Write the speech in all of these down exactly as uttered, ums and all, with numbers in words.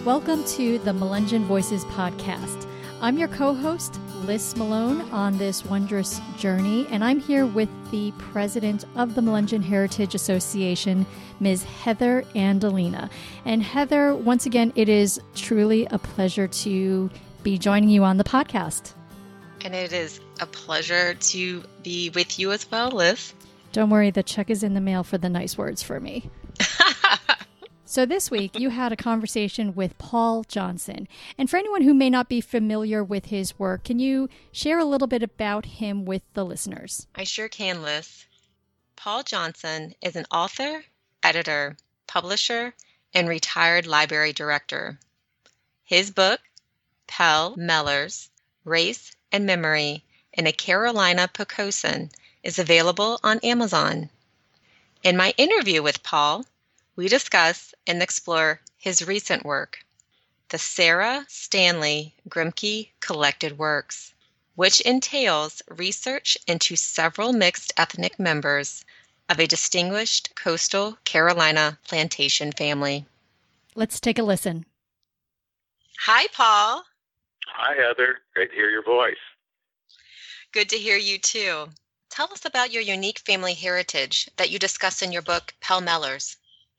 Welcome to the Melungeon Voices podcast. I'm your co-host, Liz Malone, on this wondrous journey, and I'm here with the president of the Melungeon Heritage Association, Miz Heather Andolina. And Heather, once again, it is truly a pleasure to be joining you on the podcast. And it is a pleasure to be with you as well, Liz. Don't worry, the check is in the mail for the nice words for me. So this week, you had a conversation with Paul Johnson. And for anyone who may not be familiar with his work, can you share a little bit about him with the listeners? I sure can, Liz. Paul Johnson is an author, editor, publisher, and retired library director. His book, Pell Mellors, Race and Memory in a Carolina Poquoson, is available on Amazon. In my interview with Paul, we discuss and explore his recent work, the Sarah Stanley Grimke Collected Works, which entails research into several mixed ethnic members of a distinguished coastal Carolina plantation family. Let's take a listen. Hi, Paul. Hi, Heather. Great to hear your voice. Good to hear you, too. Tell us about your unique family heritage that you discuss in your book, Pell Mellors.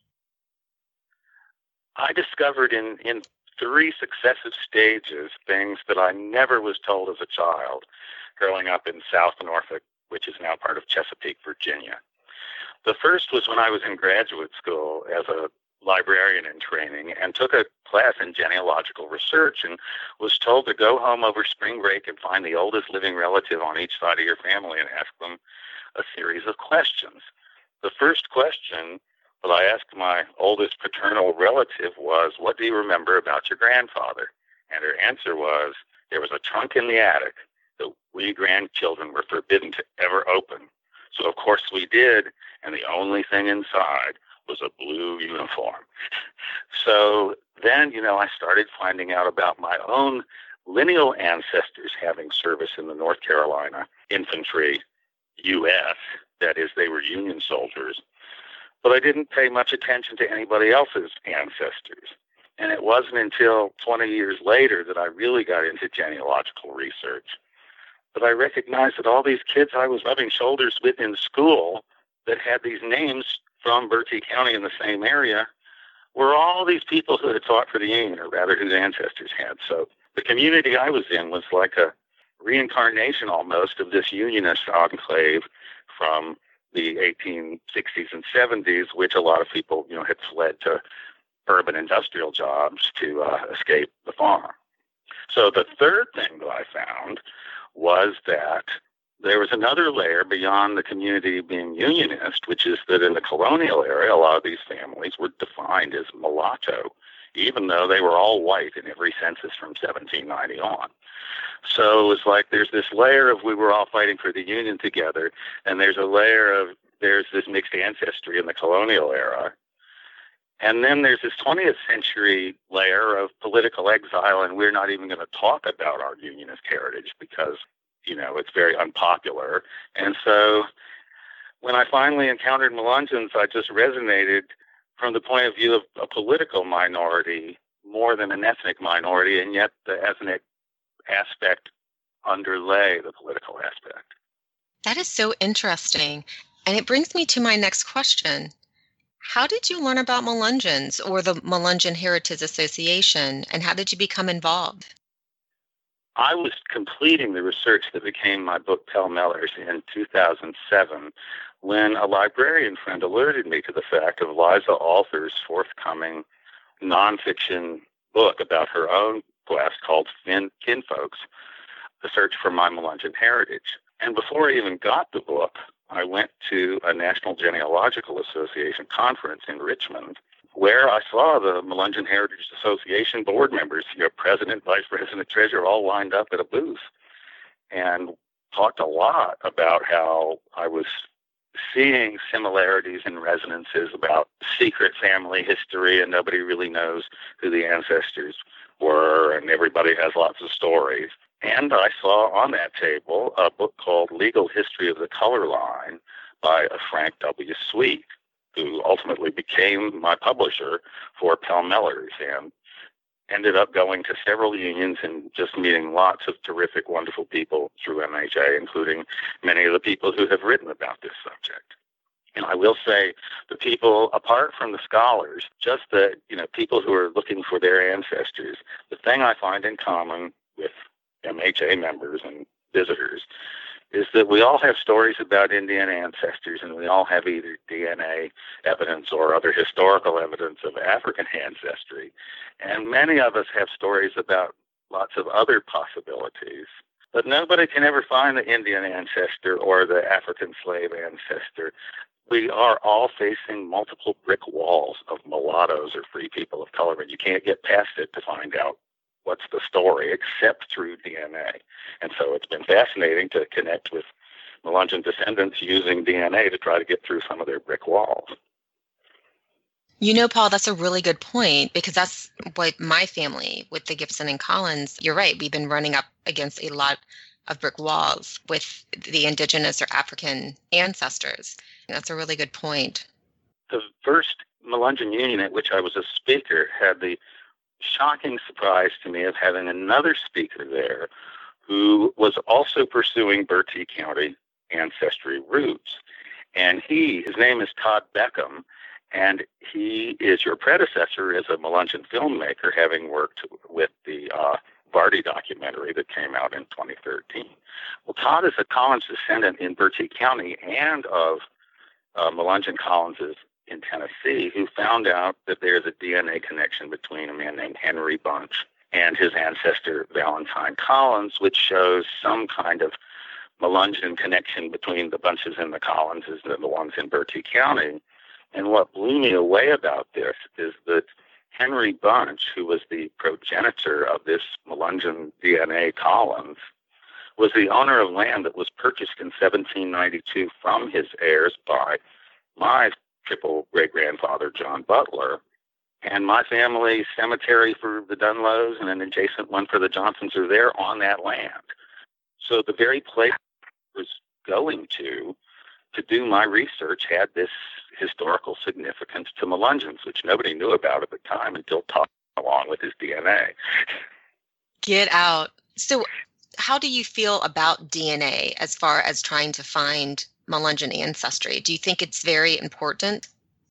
I discovered in, in three successive stages things that I never was told as a child growing up in South Norfolk, which is now part of Chesapeake, Virginia. The first was when I was in graduate school as a librarian in training and took a class in genealogical research and was told to go home over spring break and find the oldest living relative on each side of your family and ask them a series of questions. The first question that I asked my oldest paternal relative was, "What do you remember about your grandfather?" And her answer was, "There was a trunk in the attic that we grandchildren were forbidden to ever open. So of course we did, and the only thing inside was a blue uniform." So then, you know, I started finding out about my own lineal ancestors having service in the North Carolina Infantry U S. That is, they were Union soldiers. But I didn't pay much attention to anybody else's ancestors. And it wasn't until twenty years later that I really got into genealogical research. But I recognized that all these kids I was rubbing shoulders with in school that had these names from Bertie County in the same area were all these people who had fought for the Union, or rather whose ancestors had. So the community I was in was like a reincarnation almost of this Unionist enclave from the eighteen sixties and seventies, which a lot of people, you know, had fled to urban industrial jobs to uh, escape the farm. So the third thing that I found was that there was another layer beyond the community being Unionist, which is that in the colonial era, a lot of these families were defined as mulatto, even though they were all white in every census from seventeen ninety on. So it was like there's this layer of we were all fighting for the Union together, and there's a layer of there's this mixed ancestry in the colonial era. And then there's this twentieth century layer of political exile, and we're not even going to talk about our Unionist heritage because, you know, it's very unpopular. And so when I finally encountered Melungeons, I just resonated from the point of view of a political minority more than an ethnic minority, and yet the ethnic aspect underlay the political aspect. That is so interesting. And it brings me to my next question. How did you learn about Melungeons or the Melungeon Heritage Association, and how did you become involved? I was completing the research that became my book, Pell Mellors, in two thousand seven, when a librarian friend alerted me to the fact of Liza Arthur's forthcoming nonfiction book about her own quest called Fin- Kinfolks, The Search for My Melungeon Heritage. And before I even got the book, I went to a National Genealogical Association conference in Richmond, where I saw the Melungeon Heritage Association board members, you know, president, vice president, treasurer, all lined up at a booth, and talked a lot about how I was seeing similarities and resonances about secret family history, and nobody really knows who the ancestors were, and everybody has lots of stories. And I saw on that table a book called Legal History of the Color Line by Frank W. Sweet, who ultimately became my publisher for Pell Mellors. And ended up going to several unions and just meeting lots of terrific, wonderful people through M H A, including many of the people who have written about this subject. And I will say the people, apart from the scholars, just the, you know, people who are looking for their ancestors, the thing I find in common with M H A members and visitors is that we all have stories about Indian ancestors, and we all have either D N A evidence or other historical evidence of African ancestry. And many of us have stories about lots of other possibilities. But nobody can ever find the Indian ancestor or the African slave ancestor. We are all facing multiple brick walls of mulattoes or free people of color, and you can't get past it to find out what's the story except through D N A. And so it's been fascinating to connect with Melungeon descendants using D N A to try to get through some of their brick walls. You know, Paul, that's a really good point, because that's what my family with the Gibson and Collins, you're right, we've been running up against a lot of brick walls with the indigenous or African ancestors. That's a really good point. The first Melungeon Union at which I was a speaker had the shocking surprise to me of having another speaker there who was also pursuing Bertie County ancestry roots. And he, his name is Todd Beckham, and he is your predecessor as a Melungeon filmmaker, having worked with the uh, Vardy documentary that came out in twenty thirteen. Well, Todd is a Collins descendant in Bertie County and of uh, Melungeon Collinses in Tennessee, who found out that there's a D N A connection between a man named Henry Bunch and his ancestor Valentine Collins, which shows some kind of Melungeon connection between the Bunches and the Collinses and the ones in Bertie County. And what blew me away about this is that Henry Bunch, who was the progenitor of this Melungeon D N A Collins, was the owner of land that was purchased in seventeen ninety-two from his heirs by my triple great-grandfather, John Butler. And my family cemetery for the Dunlows and an adjacent one for the Johnsons are there on that land. So the very place I was going to to do my research had this historical significance to Melungeons, which nobody knew about at the time until Todd along with his D N A. Get out. So how do you feel about D N A as far as trying to find Melungeon ancestry? Do you think it's very important?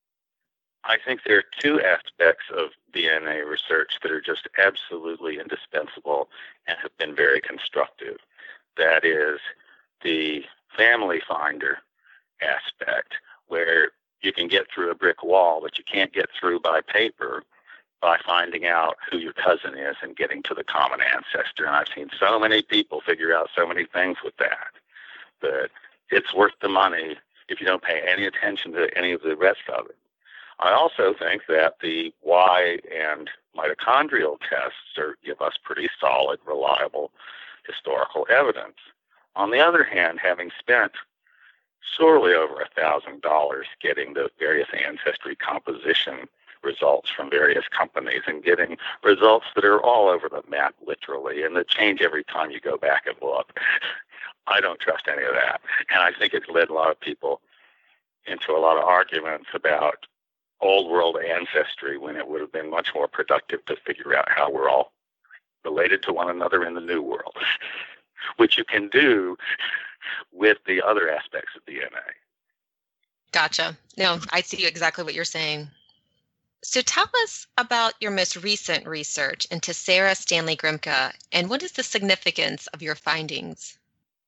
I think there are two aspects of D N A research that are just absolutely indispensable and have been very constructive. That is the family finder aspect, where you can get through a brick wall that you can't get through by paper by finding out who your cousin is and getting to the common ancestor. And I've seen so many people figure out so many things with that, that it's worth the money if you don't pay any attention to any of the rest of it. I also think that the Y and mitochondrial tests are, give us pretty solid, reliable historical evidence. On the other hand, having spent sorely over a thousand dollars getting the various ancestry composition results from various companies and getting results that are all over the map, literally, and that change every time you go back and look, I don't trust any of that. And I think it's led a lot of people into a lot of arguments about old world ancestry when it would have been much more productive to figure out how we're all related to one another in the new world, which you can do with the other aspects of D N A. Gotcha. No, I see exactly what you're saying. So tell us about your most recent research into Sarah Stanley Grimke, and what is the significance of your findings?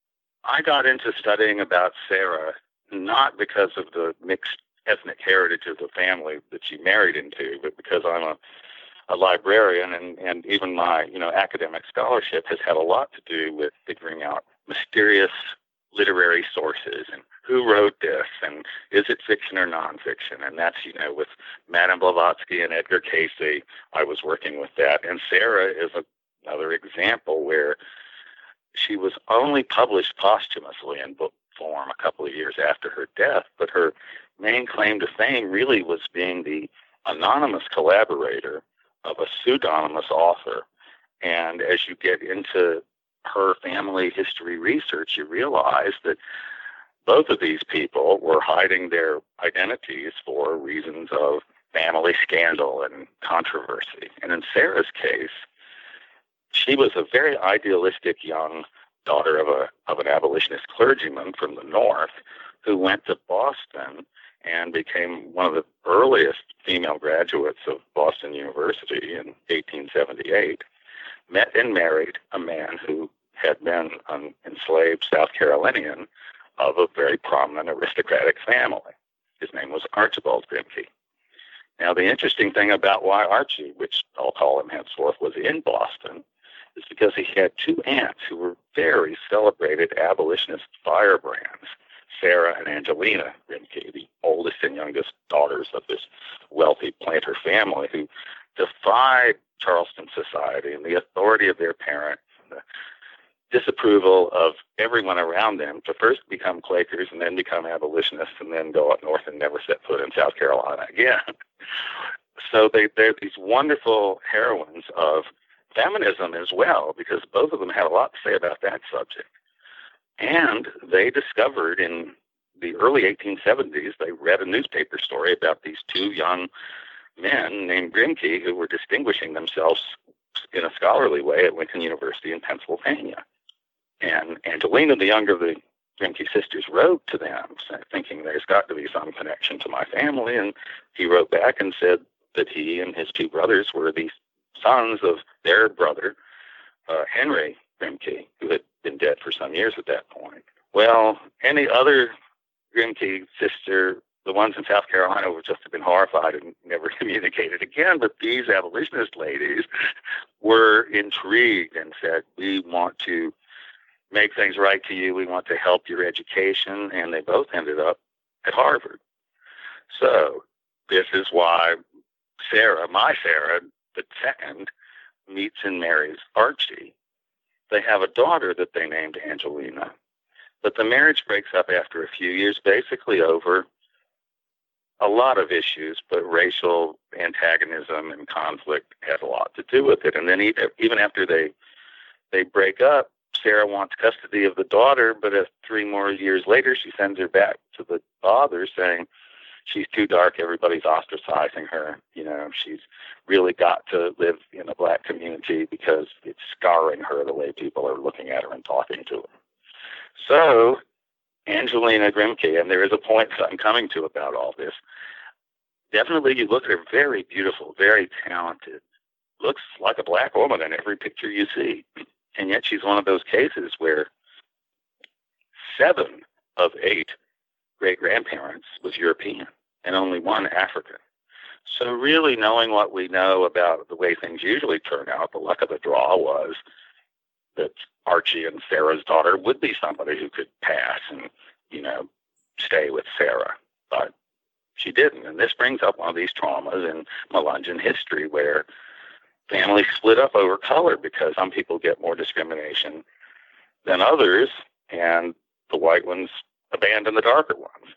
I got into studying about Sarah not because of the mixed ethnic heritage of the family that she married into, but because I'm a, a librarian, and, and even my you know academic scholarship has had a lot to do with figuring out mysterious literary sources and who wrote this and is it fiction or nonfiction. And that's, you know, with Madame Blavatsky and Edgar Cayce, I was working with that. And Sarah is a, another example where she was only published posthumously in book form a couple of years after her death, but her main claim to fame really was being the anonymous collaborator of a pseudonymous author. And as you get into her family history research, you realize that both of these people were hiding their identities for reasons of family scandal and controversy. And in Sarah's case, she was a very idealistic young daughter of a of an abolitionist clergyman from the North who went to Boston and became one of the earliest female graduates of Boston University in eighteen seventy-eight, met and married a man who had been an enslaved South Carolinian of a very prominent aristocratic family. His name was Archibald Grimke. Now, the interesting thing about why Archie, which I'll call him henceforth, was in Boston is because he had two aunts who were very celebrated abolitionist firebrands, Sarah and Angelina Grimke, the oldest and youngest daughters of this wealthy planter family who defied Charleston society and the authority of their parent, and the disapproval of everyone around them to first become Quakers and then become abolitionists and then go up north and never set foot in South Carolina again. So they, they're these wonderful heroines of feminism as well, because both of them had a lot to say about that subject. And they discovered in the early eighteen seventies, they read a newspaper story about these two young men named Grimke who were distinguishing themselves in a scholarly way at Lincoln University in Pennsylvania. And Angelina, the younger of the Grimke sisters, wrote to them thinking there's got to be some connection to my family. And he wrote back and said that he and his two brothers were the sons of their brother, uh, Henry Grimke, who had been dead for some years at that point. Well, any other Grimke sister, the ones in South Carolina, would just have been horrified and never communicated again. But these abolitionist ladies were intrigued and said, we want to make things right to you. We want to help your education. And they both ended up at Harvard. So this is why Sarah, my Sarah, the second, meets and marries Archie. They have a daughter that they named Angelina. But the marriage breaks up after a few years, basically over a lot of issues, but racial antagonism and conflict has a lot to do with it. And then even after they they break up, Sarah wants custody of the daughter, but as three more years later, she sends her back to the father saying she's too dark, everybody's ostracizing her. You know, she's really got to live in a black community because it's scarring her the way people are looking at her and talking to her. So Angelina Grimke, and there is a point that I'm coming to about all this, definitely you look at her, very beautiful, very talented, looks like a black woman in every picture you see. And yet she's one of those cases where seven of eight great-grandparents was European and only one African. So really knowing what we know about the way things usually turn out, the luck of the draw was that Archie and Sarah's daughter would be somebody who could pass and, you know, stay with Sarah. But she didn't. And this brings up one of these traumas in Melungeon history where families split up over color because some people get more discrimination than others, and the white ones abandon the darker ones.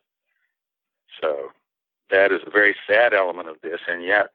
So that is a very sad element of this, and yet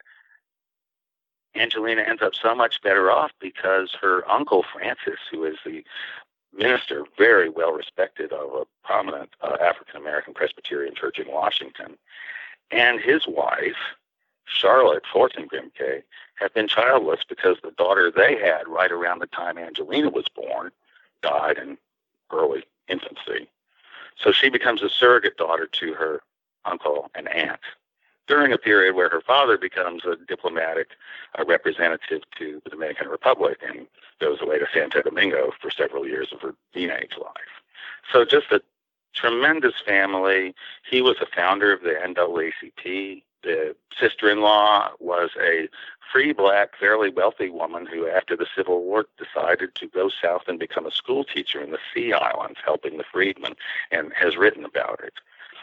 Angelina ends up so much better off because her uncle Francis, who is the minister, very well respected of a prominent uh, African-American Presbyterian church in Washington, and his wife, Charlotte Fortin Grimke, had been childless because the daughter they had right around the time Angelina was born died in early infancy. So she becomes a surrogate daughter to her uncle and aunt during a period where her father becomes a diplomatic a representative to the Dominican Republic and goes away to Santo Domingo for several years of her teenage life. So just a tremendous family. He was a founder of the N double A C P. The sister-in-law was a free black, fairly wealthy woman who, after the Civil War, decided to go south and become a school teacher in the Sea Islands, helping the freedmen, and has written about it.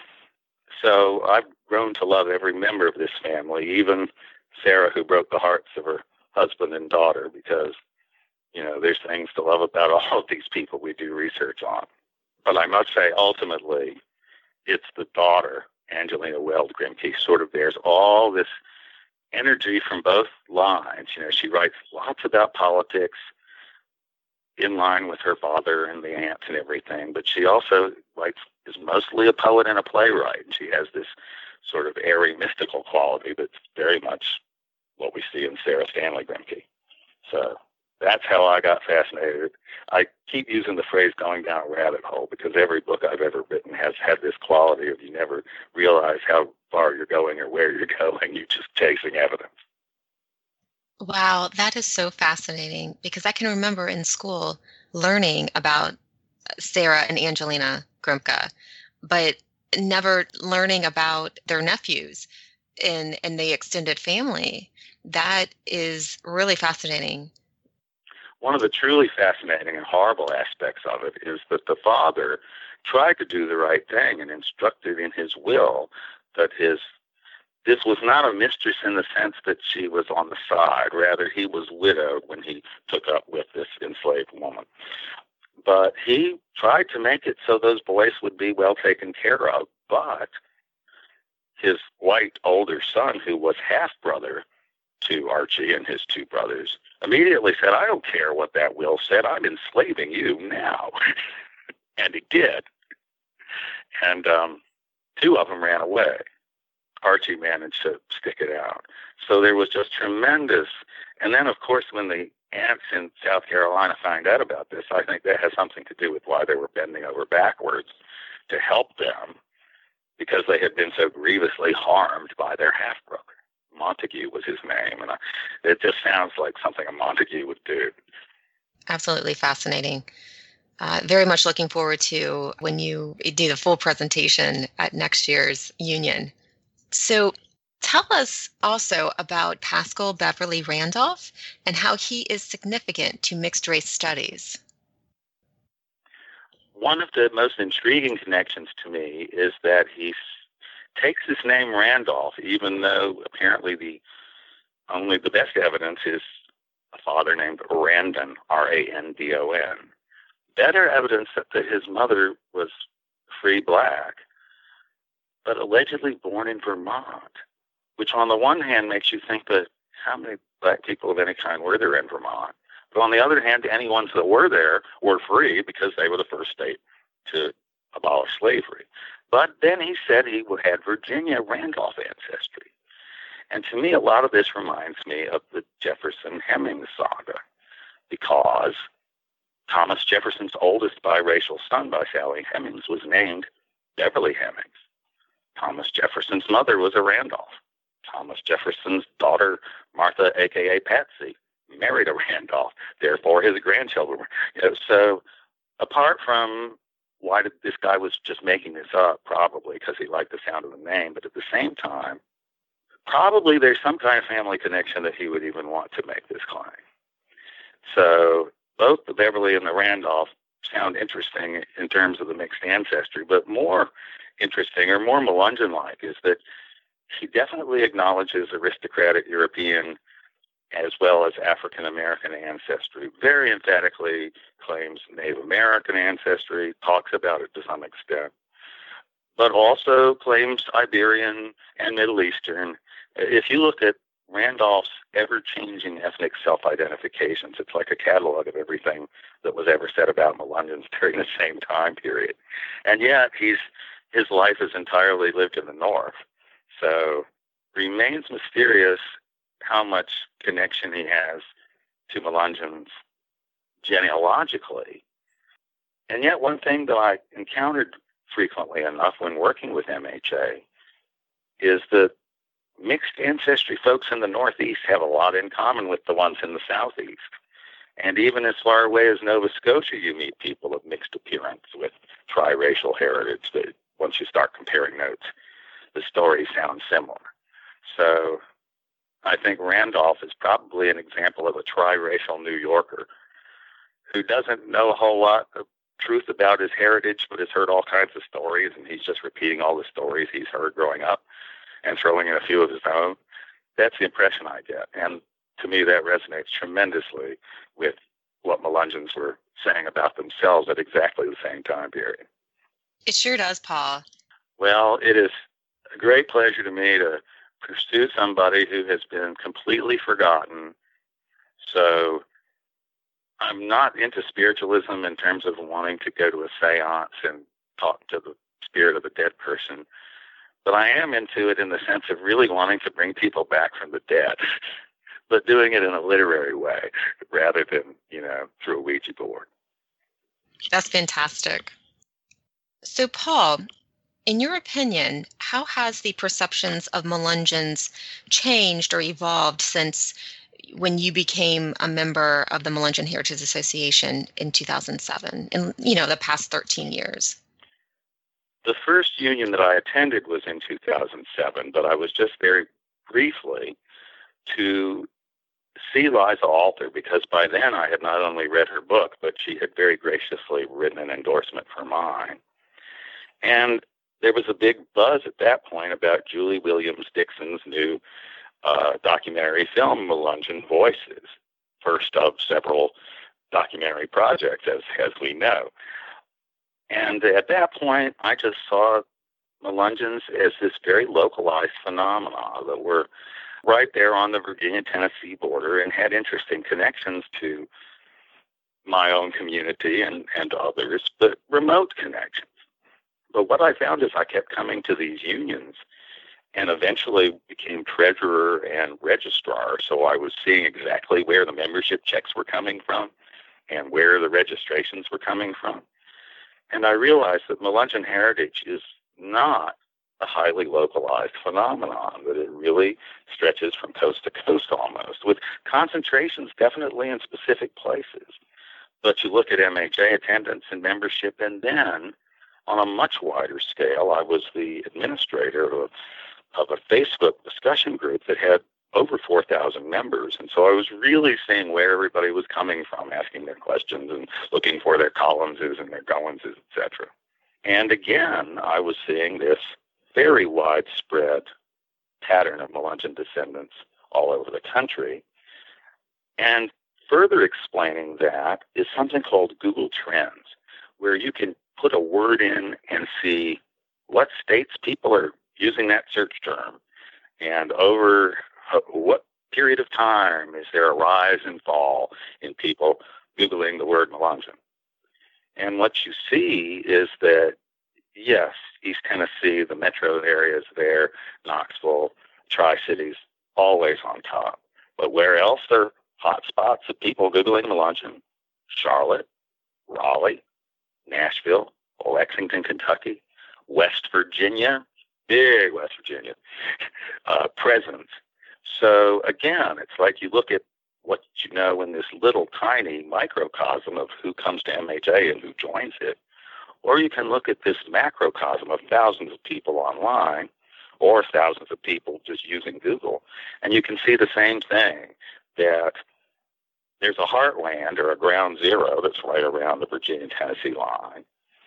So I've grown to love every member of this family, even Sarah, who broke the hearts of her husband and daughter, because, you know, there's things to love about all of these people we do research on. But I must say, ultimately, it's the daughter, Angelina Weld Grimke, sort of bears all this energy from both lines. You know, she writes lots about politics in line with her father and the aunts and everything, but she also writes, is mostly a poet and a playwright. And she has this sort of airy, mystical quality that's very much what we see in Sarah Stanley Grimke. So that's how I got fascinated. I keep using the phrase going down a rabbit hole because every book I've ever written has had this quality of you never realize how far you're going or where you're going. You're just chasing evidence. Wow, that is so fascinating because I can remember in school learning about Sarah and Angelina Grimke, but never learning about their nephews in, in the extended family. That is really fascinating. One of the truly fascinating and horrible aspects of it is that the father tried to do the right thing and instructed in his will that his this was not a mistress in the sense that she was on the side. Rather, he was widowed when he took up with this enslaved woman. But he tried to make it so those boys would be well taken care of. But his white older son, who was half-brother to Archie and his two brothers, immediately said, I don't care what that will said. I'm enslaving you now. And he did. And um, two of them ran away. Archie managed to stick it out. So there was just tremendous. And then, of course, when the aunts in South Carolina find out about this, I think that has something to do with why they were bending over backwards to help them, because they had been so grievously harmed by their half-brother. Montague was his name, and I, it just sounds like something a Montague would do. Absolutely fascinating. Uh, very much looking forward to when you do the full presentation at next year's Union. So tell us also about Paschal Beverly Randolph and how he is significant to mixed race studies. One of the most intriguing connections to me is that he takes his name Randolph, even though apparently the only the best evidence is a father named Randon, R A N D O N. Better evidence that, that his mother was free black, but allegedly born in Vermont, which on the one hand makes you think that how many black people of any kind were there in Vermont? But on the other hand, any ones that were there were free because they were the first state to abolish slavery. But then he said he had Virginia Randolph ancestry. And to me, a lot of this reminds me of the Jefferson-Hemings saga, because Thomas Jefferson's oldest biracial son by Sally Hemings was named Beverly Hemings. Thomas Jefferson's mother was a Randolph. Thomas Jefferson's daughter, Martha, a k a. Patsy, married a Randolph. Therefore, his grandchildren were. You know, so apart from why did this guy was just making this up, probably because he liked the sound of the name, but at the same time, probably there's some kind of family connection that he would even want to make this claim. So both the Beverly and the Randolph sound interesting in terms of the mixed ancestry, but more interesting or more Melungeon-like is that he definitely acknowledges aristocratic European as well as African-American ancestry, very emphatically claims Native American ancestry, talks about it to some extent, but also claims Iberian and Middle Eastern. If you look at Randolph's ever-changing ethnic self-identifications, it's like a catalog of everything that was ever said about Melungeons during the same time period. And yet, he's his life is entirely lived in the North. So remains mysterious how much connection he has to Melungeons genealogically. And yet one thing that I encountered frequently enough when working with M H A is that mixed ancestry folks in the Northeast have a lot in common with the ones in the Southeast. And even as far away as Nova Scotia, you meet people of mixed appearance with triracial heritage that once you start comparing notes, the stories sound similar. So I think Randolph is probably an example of a triracial New Yorker who doesn't know a whole lot of truth about his heritage, but has heard all kinds of stories, and he's just repeating all the stories he's heard growing up and throwing in a few of his own. That's the impression I get. And to me, that resonates tremendously with what Melungeons were saying about themselves at exactly the same time period. It sure does, Paul. Well, it is a great pleasure to me to pursue somebody who has been completely forgotten. So I'm not into spiritualism in terms of wanting to go to a seance and talk to the spirit of a dead person. but I am into it in the sense of really wanting to bring people back from the dead, but doing it in a literary way rather than, you know, through a Ouija board. That's fantastic. So, Paul, in your opinion, how has the perceptions of Melungeons changed or evolved since when you became a member of the Melungeon Heritage Association in two thousand seven, in, you know, the past thirteen years? The first union that I attended was in two thousand seven, but I was just very briefly to see Liza Alter, because by then I had not only read her book, but she had very graciously written an endorsement for mine. And there was a big buzz at that point about Julie Williams Dixon's new uh, documentary film, Melungeon Voices, first of several documentary projects, as, as we know. And at that point, I just saw Melungeons as this very localized phenomenon that were right there on the Virginia-Tennessee border and had interesting connections to my own community and, and others, but remote connections. But what I found is I kept coming to these unions and eventually became treasurer and registrar, so I was seeing exactly where the membership checks were coming from and where the registrations were coming from. And I realized that Melungeon heritage is not a highly localized phenomenon, that it really stretches from coast to coast almost, with concentrations definitely in specific places. But you look at M H A attendance and membership, and then on a much wider scale, I was the administrator of, of a Facebook discussion group that had over four thousand members. And so I was really seeing where everybody was coming from, asking their questions and looking for their Collinses and their Goenses, et cetera. And again, I was seeing this very widespread pattern of Melungeon descendants all over the country. And further explaining that is something called Google Trends, where you can put a word in and see what states people are using that search term, and over what period of time is there a rise and fall in people Googling the word Melungeon. And what you see is that, yes, East Tennessee, the metro areas there, Knoxville, Tri-Cities, always on top. But where else are hot spots of people Googling Melungeon? Charlotte, Raleigh, Nashville, Lexington, Kentucky, West Virginia, big West Virginia, uh, presence. So again, it's like you look at what you know in this little tiny microcosm of who comes to M H A and who joins it, or you can look at this macrocosm of thousands of people online or thousands of people just using Google, and you can see the same thing, that there's a heartland or a ground zero that's right around the Virginia-Tennessee line.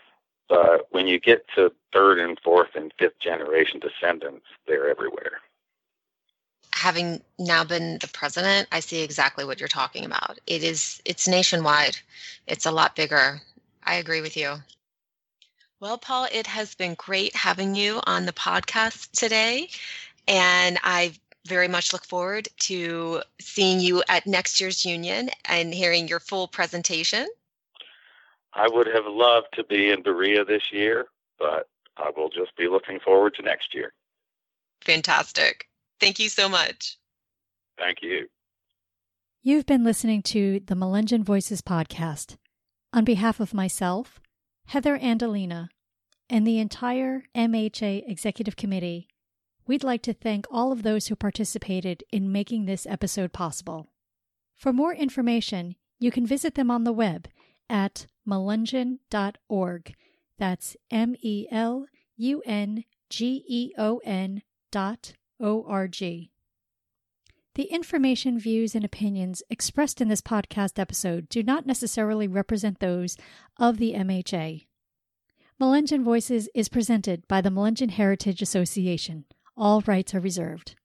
But when you get to third and fourth and fifth generation descendants, they're everywhere. Having now been the president, I see exactly what you're talking about. It is, it's nationwide. It's a lot bigger. I agree with you. Well, Paul, it has been great having you on the podcast today, and I very much look forward to seeing you at next year's union and hearing your full presentation. I would have loved to be in Berea this year, but I will just be looking forward to next year. Fantastic. Thank you so much. Thank you. You've been listening to the Melungeon Voices podcast. On behalf of myself, Heather Andalina, and the entire M H A Executive Committee, we'd like to thank all of those who participated in making this episode possible. For more information, you can visit them on the web at melungeon dot org. That's M E L U N G E O N dot O R G. The information, views, and opinions expressed in this podcast episode do not necessarily represent those of the M H A. Melungeon Voices is presented by the Melungeon Heritage Association. All rights are reserved.